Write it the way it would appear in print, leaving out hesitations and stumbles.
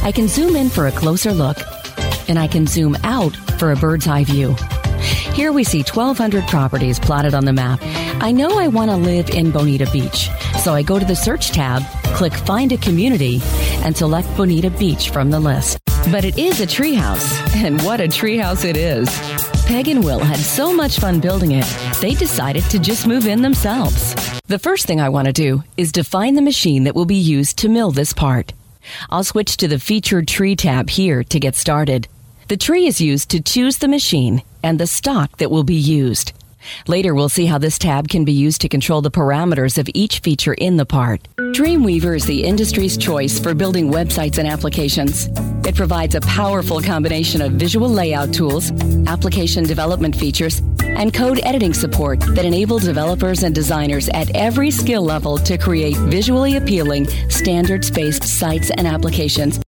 I can zoom in for a closer look, and I can zoom out for a bird's eye view. Here we see 1,200 properties plotted on the map. I know I want to live in Bonita Beach, so I go to the Search tab, click Find a Community, and select Bonita Beach from the list. But it is a treehouse, and what a treehouse it is. Peg and Will had so much fun building it, they decided to just move in themselves. The first thing I want to do is define the machine that will be used to mill this part. I'll switch to the Featured Tree tab here to get started. The tree is used to choose the machine and the stock that will be used. Later, we'll see how this tab can be used to control the parameters of each feature in the part. Dreamweaver is the industry's choice for building websites and applications. It provides a powerful combination of visual layout tools, application development features, and code editing support that enable developers and designers at every skill level to create visually appealing, standards-based sites and applications